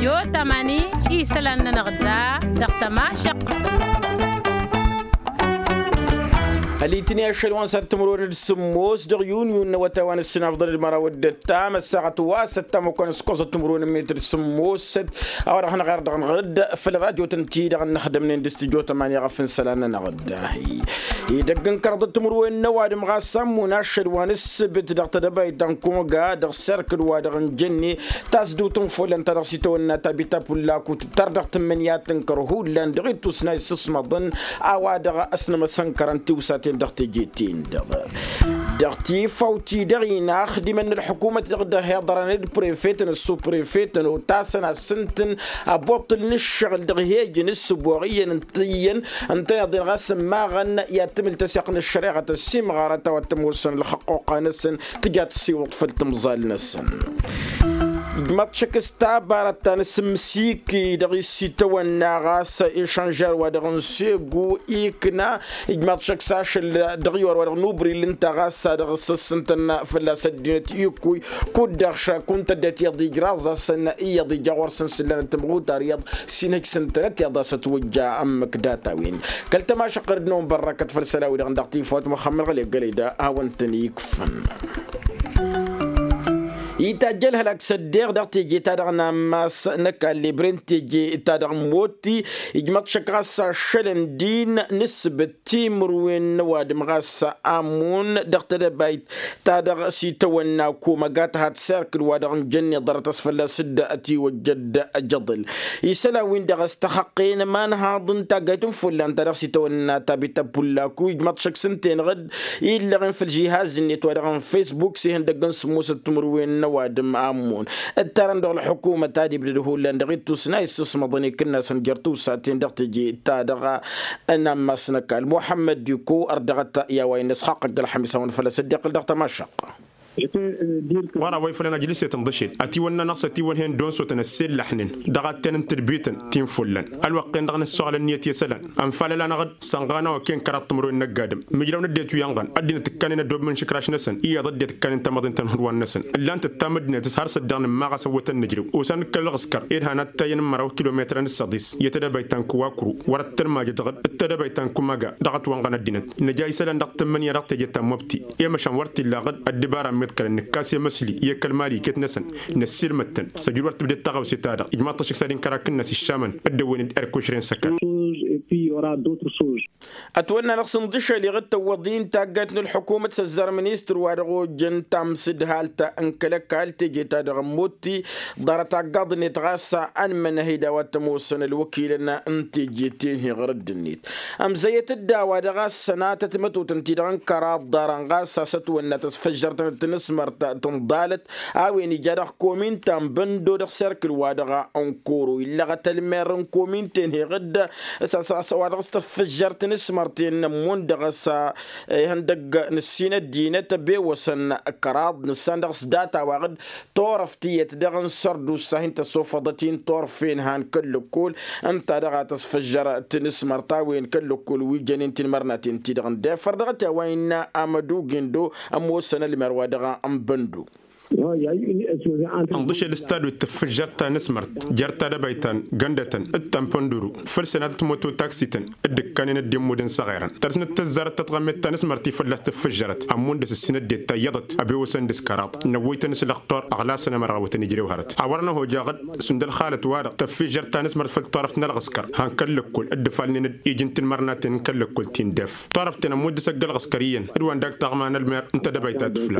جو تماني إيسلان نغدا دقتما شق الاتنين شلون ستمرون السموس دغيون وتوان السنة أفضل المراود التام الساعة واسطة مكون سكوز تمرون متر السموس أو راح نغرد غرد في الراديو تنتي نخدم من الاستديو 8 غفن سلانا نغد يدقن كرد تمرون نواد مغاسم وناشر ونسبت دغت دبي دنكون قاد سيركل وادغن جني تاسدو تنفول انت رسيتو ان تابيتا بولاكو تردغ تمنيات تنكرهو لان دغيتو سناي سسمضن اوادغ اسنم سنكرنتي وساتين دغتي جيتين دغتي فوتي دغينا خدم من الحكومة تغدا هيضران البريفيتن السوبريفيتن وتاسنا سنتن ابوطل نشغل دغهيج نسبوغيا انتين انتين دين غاسم ما غن يتم التسيقن الشريعة السمغارة والتموسن الحقوق نسن تجات سيوط في التمظال نسن ما تشك استعبارت نسمسيكي دغي سيتو الناغاس إيشانجر ودغن سيغو إيكنا ما تشك ساش دغيور ودغ نوبري لنتاغاس دغ سسنتنا فلا سدينت إيكوي كود دغشا كنت دات يضي جرازا سنة يضي جاور سنسلنا تمغوتا رياض سينك سنتنت يضا ستوجع أمك داتاوين كلت ما شقردنون بركة فلسلاوي دغن دغتي فوت مخمر غلي قليدا هاونتني يكفن يتأجلها لك صديق دقتي جي تادغنا ماس نكا اللي برنتي جي تادغ موتي يجمك شكاسا شلن دين نسبة تيمروين نواد مغاسا آمون دقت دبايت تادغ سيتونا كوما قات هات سيركل وادغن جني ضرط اسفل سدة أتي وجد جضل يسلا وين دغ استحقين ما نهاضن تاقيتم فلان تادغ سيتونا تابيتا بولاكو يجمك شك سنتين غد يلغن في الجهاز النت وادغن فيسبوك سيهن دقن سموسة تمروين نوادم آمون الترند الحكومة تادي بدهول لان دغيتو سناي سسمضني كنا سنجرتو ساتين دغتجي تادغا انا مسنك محمد ديكو اردغت يا وين اسحاق الحميس هون فلا صدق دغت ما شق ورا ويفلنا جلسة تنضشين أتي ونا نص أتي ونهن دون صوتنا السيل لحنين دغت تن تربيتن تيم فلان الوقت دغنا السؤال النية يسلن أنفال لنا غد سانغانا وكين كرات تمرو النجادم مجرون الديت ويانغان أدينا تكاننا دوب من شكراش نسن إيه ضد تكان تمضين تنهروان نسن اللي أنت تامدنا تسهر صدقنا ما غسوت النجرو وسان كل غسكر إيه هنا تين مرة كيلومتر السادس يتدبي تنكوا كرو ورا الترماج دغت التدبي تنكماجا دغت وانغان الدينة نجاي سلن دغت من يرقت جت مبتي إيه مش ورتي لاغد الدبارة متكل النكاسي مسلي يكل مالي كتنسن نسير متن سجورت بدأ تغاو ستارة إجماع تشك سادين كراكن نسي الشامن الدوين أركوشرين سكر أتولنا نقصن ضشة اللي غد توضين تاقتنا الحكومة سزار منيستر وارغو جن تامسد هالتا انكلك هالتا جيتا دغموتي دارتا قاضي نتغاسى أن من هيدا واتموسن الوكيلنا انت جيتين هي غرد النيت أم زيت الداوة دغاس سنات تمتو تنتي دغن كرات داران غاسا ستونا تسفجرت تنسمر تنضالت أويني جارخ كومين تام بندو دغ سيركل وادغا انكورو إلا غتلمير كومين تنهي غد ساسا وادغ استفجرت نسمرتين مندغسا هندق نسينا الدينة تبي وسن كراد نسان دغس داتا وغد طورفتي دغن سردو ساهن تصوفضتين طورفين هان كل كل انت دغا تسفجر تنسمرتا وين كل كل ويجنين تنمرناتين تدغن دافر دغتا وين امدو جندو اموسن المروا دغا ام بندو انضش الاستاد وتفجرتا نسمرت جرتا دبيتان غندتن التامبندورو فرسنات موتو تاكسيتن الدكانين الديمودن صغيرا ترسن تزارت تتغمت نسمرتي فلا تفجرت امون دس السنه دي تيضت ابي وسن دسكارات نويت نس الاخطار اغلا سنه مراوت نجري وهرت عورنا هو جاغد سندل خاله وارا تفجرتا نسمرت في الطرف نلغسكر هان كلكل الدفالين ايجنت المرناتين كلكل تين دف طرفتنا مود سجل غسكريا ادوان داك تغمان المير انت دبيتات فلا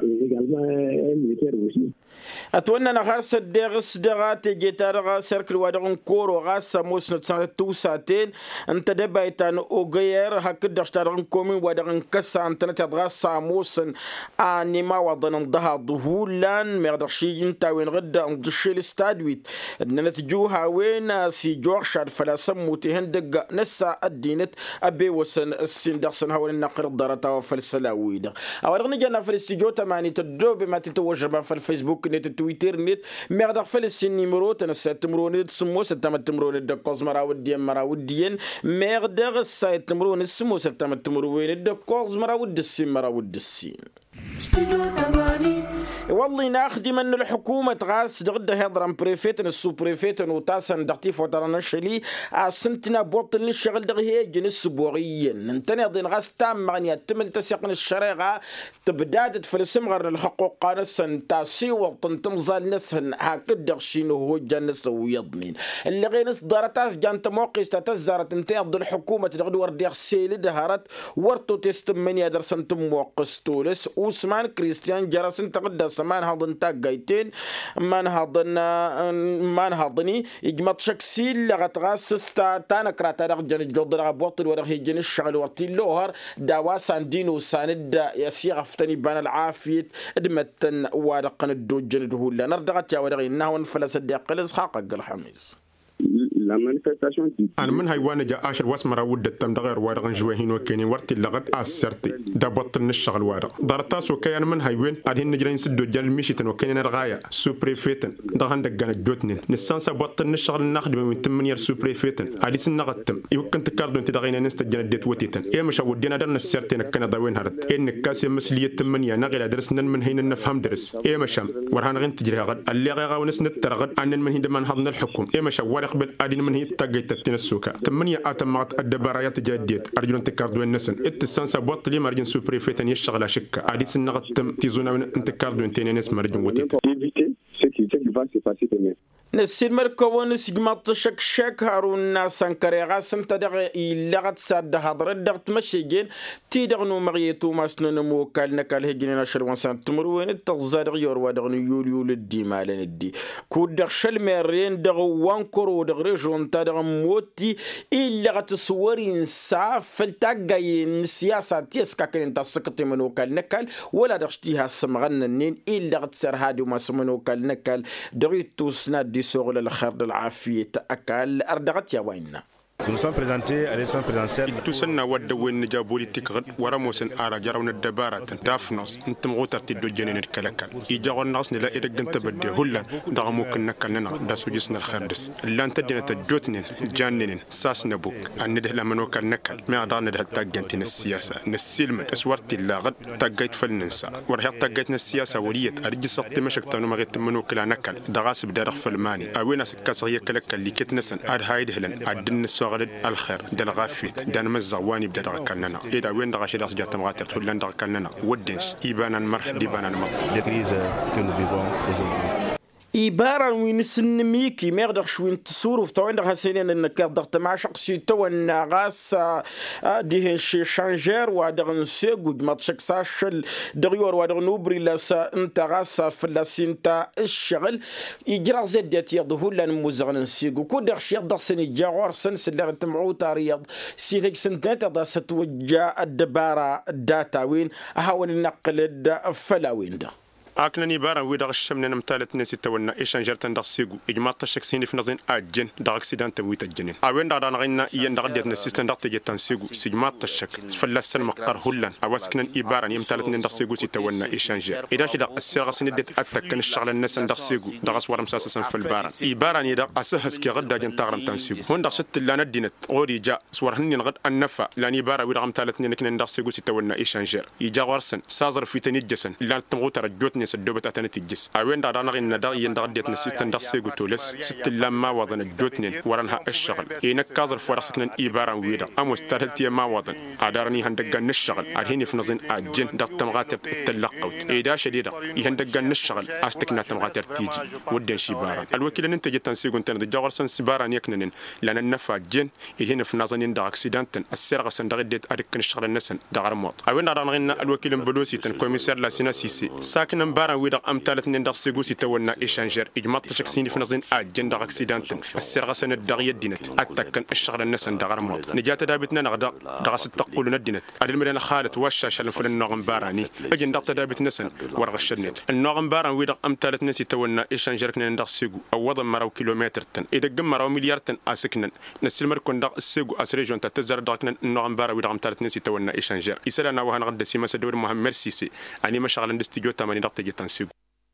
أتونا نخرس الدغس دغات جيتارغا سيركل ودغن كورو غاس موسن تسانتو ساتين انت دبايتان اوغير هك دشتارغن كومين ودغن كسا انت تدغاس موسن انيما ودن ضها ظهولان مردشي انت وين غد اندشي الاستادويت نتجوها وين سي جوخشاد فلا سموتي هندق نسا الدينت ابي وسن السين دخسن هو النقر الدرتا وفلسلاويد اورغني جانا في الاستديو 8 تدوب ما تتوجب في الفيسبوك نت تويتر نت مغدق فلسين نيمرو تنسات مرون سمو ستمت مرون دقوز مراوديين مغدق السايت مرون سمو ستمت مرون دقوز مراودسين والله ناخدي من الحكومة غاس دغدا هضرم بريفيتن السو بريفيتن وتاسن دقتيف وترانا شلي سنتنا بوطن الشغل دغهي جنس بوغيا ننتني ضين غاس تام مغنيا تمل تسيقن الشريعة تبدادت في السمغر الحقوق قانسن تاسي وطن تمزال نسهن هاكد شنو هو جنس ويضمين اللي غير نس دارتاس جانت موقيس تتزارت انتي ضد الحكومة تغدو ورديغ سيلي دهارت ورتو تستمن يا درسن تموقس تولس وسمان كريستيان جرسن تغدى سمان هضن تاقايتين مان هضني اجمط شكسيل لغت غاسس تانا كراتا رغجن الجود رغ بوطل ورغ هيجن الشغل ورتي اللوهر داواسان دينو ساند يسيغ فتني بان العافية ادمتن وارقن الدوجن دهولا نردغت يا ورغي انه انفلس الدقلز حقق الحميس أنا من هايوان جا عشر واسمرا ودة تم دغير وارغن جوهين وكيني ورتي لغد أسرتي دا بطل الشغل وارغ دارتاسو كي أنا من هايوين أدهن نجرين سدو جال ميشيتن وكيني نرغايا سوبريفيتن دغن دقان الجوتنين نسانسا بطل الشغل ناخد من 8 سوبريفيتن أديس النغتم يمكن تكاردو انت دغينا نستجن ديت وتيتن إيه مش ودينا درنا السرتين كنا ضاوين هرت إيه نكاسي مسلية 8 نغير درسنا من هين نفهم درس إيه مشام ورهان غين تجري غد اللي غاو نس نترغد أن من هين دمان هضن الحكم إيه مشا ورق بالأدين من هي تجيت تنسوكا 8 أتمات الدبرايات جديد أرجو أن تكاردو النسن التسانسا بوط لي مرجن سوبريفيتن يشتغل شكا أديس النغتم تيزونا أن تكاردو انتين نس مرجن وتيتن نسير مركون سجمات شك هارون سانكري غاسن تدغ يلغت ساد هضر دغت مشيجين تيدغنو مغيتو ماسنن موكال نكال هجين نشر وانسان تمروين التغزار يور ودغنو يوليول الديمالن الدي كودغ شل ميرين دغ وانكرو دغ ريجون تدغ موتي يلغت صورين صاف فلتاغاي سياسه تيسكا كن تسكتي من وكال نكال ولا دغشتيها سمغننين يلغت سر هادو ما سمن وكال نكال دغيتو سناد سوغل الخرد العافية أكل أردغت يا ويننا. Nous sommes présentés à l'élection présidentielle. تسنى ودوين جابولي تكغد ورموسن آرا جراون الدبارة دافناس انت مغوتر تدو جنين الكلكال يجاغ الناس نلا إذا كنت بدي هلا دغموك نكالنا داسو جسنا الخردس اللي انت دينا تجوتنين جانين ساس نبوك أن ندهل منوك النكال ما عدان ندهل تاقنتين السياسة نسيلمت اسوارتي اللاغد تاقيت فلننسا ورهيق تاقيتنا السياسة وليت أرجي سقطي مشك تانو مغيت منوك لا نكال دغاس بدارخ فلماني أوينا سكاس غير كلكال اللي كتنسن أد هاي دهلن أدن السوغل الخير دل غافيت دان مزواني بدا دغكننا إذا وين دغاشي داس جات مغاتر تولان دغكننا ودنس إيبانا المرح ديبانا المطر. Les crises que nous vivons aujourd'hui. إبارة وين سنميكي ما يقدرش وين تصوروا في توين ده سنين إنك ضغط مع شخص توين غاس دهن شي شانجر ودغن سيج ما تشكساش دغيور ودغن نوبري لاس أنت غاس فلاسين تا الشغل يجرى زدت يضهو لان موزغن سيج وكل دغش يضغ سني جاور سنس اللي تمعو تاريض سينك سنتين تضغ ستوجا الدبارة داتا وين هاون النقل الفلاوين ده أكن نيبارا ويدغ الشمن نمتالت نسي تونا إيشانجر تندغ سيجو إجماع الشخصين في نظين أجن دغ أكسيدان تمويت الجنين أوين دغ نغينا ين دغ ديت نسيستن دغ تجي تنسيجو سيجماع الشك فلسن مقر هلن أواسكن إيبارا يمتالت ندغ سيجو سي تونا إيشانجر إذا شي دغ السرغ سندت أتكن الشغل الناس ندغ سيجو دغ أسوار مساسا في البارا إيبارا يدغ أسهس كي غدا جن تغرم تنسيجو هون دغ ست لا ندينت غوري جا سوار هنين غد النفا لان إيبارا ويدغ متالت نكن ندغ سيجو سي تونا إيشانجر يجا غرسن سازر في تنجسن لان تمغو ترجوتني سدوبت أتنتي جس أوين دا دانا غين دا يندغ ديتنا سيستن دغ سيغو تولس ست لما وضن الجوتنين ورنها الشغل إينك كازر فرسكن إيبارا ويدا أموس ترهلتي ما وضن أدارني هندقان الشغل أدهيني في نظن أجن دغ تمغاتر التلقوت إيدا شديدا يهندقان الشغل أستكنا تمغاتر تيجي ودين شيبارا الوكيل انت جتن سيغو انتن دي جاورسن سبارا يكننين لان النفا جن يهين في نظن دغ أكسيدانتن السرغ سندغ ديت أركن الشغل النسن دغ رموت أوين دا دانا غين الوكيل بلوسي تن كوميسار لا سيناسيسي ساكن مبارا ويدا أمثالة ندغ سيجو سيتونا إيشانجر إجماع تشكسيني في نظين أجن دغ أكسيدانتن السرغة سنة دغ يدينت أتكن الشغل الناس دغ رموت نجات دابتنا نغدا دغ ستقول ندينت أدل خالد واشاش لفل النغم باراني أجن دغ تدابت نسن ورغ الشرنيت النغم باران ويدغ أمثالة نسي تونا إيشانجر كنا ندغ سيجو أو وضم مراو كيلومتر تن إذا جم مراو مليار تن أسكنن نسل مركون دغ السيجو أسريجون تتزر دغ كنا النغم بارا ويدغ أمثالة نسي تونا إيشانجر يسألنا وهنغد سيما سدور محمد سيسي أني مشغل الاستديو تماني دغ تجي تنسيجو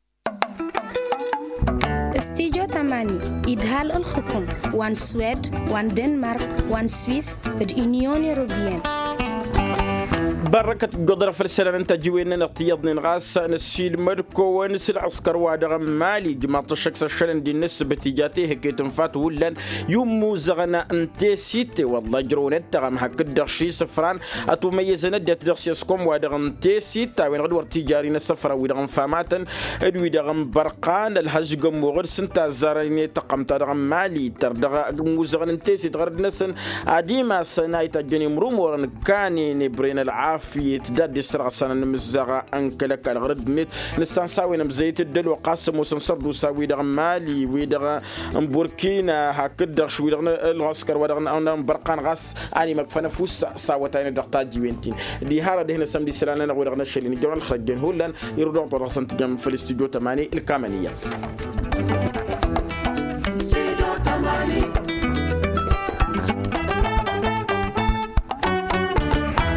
استيجو تماني إدهال الحكم وان سويد وان دنمارك وان سويس بالإونيون الأوروبية بركة قدرة فرسلة أنت جوينا نقتيضني نغاس نسيل مركو ونسل عسكر وادغ مالي جماعة الشخص الشلن دي النسبة تجاتيه كي تنفات ولن يومو زغنا انتي سيتي والله جرون التغم هكذا شي سفران أتميز ندي تدرسيسكم وادغ انتي سيتا وين غدور تجاري نسفر ويدغم فاماتن ادوي دغم برقان الهزقم وغرسن تازاريني تقم تدغم مالي تردغ موزغن انتي سيت غرد نسن عديما سناي تجني مرومورن كاني نبرين العافية تداد يسرع سنة نمزغة أنكلك الغرد ميت نسان ساوي نمزيت الدل وقاسم وسنصردو ساوي دغ مالي ويدغ بوركينا هكذا شوي دغ العسكر ودغ برقان غاس اني مكفنا فوس ساوتين دغتا جيوينتين دي هارا دهنا سمدي سلانا نغو دغنا شلين جوان الخرجين هولان يردو طرسن تجم في الاستوديو 8 الكامنية.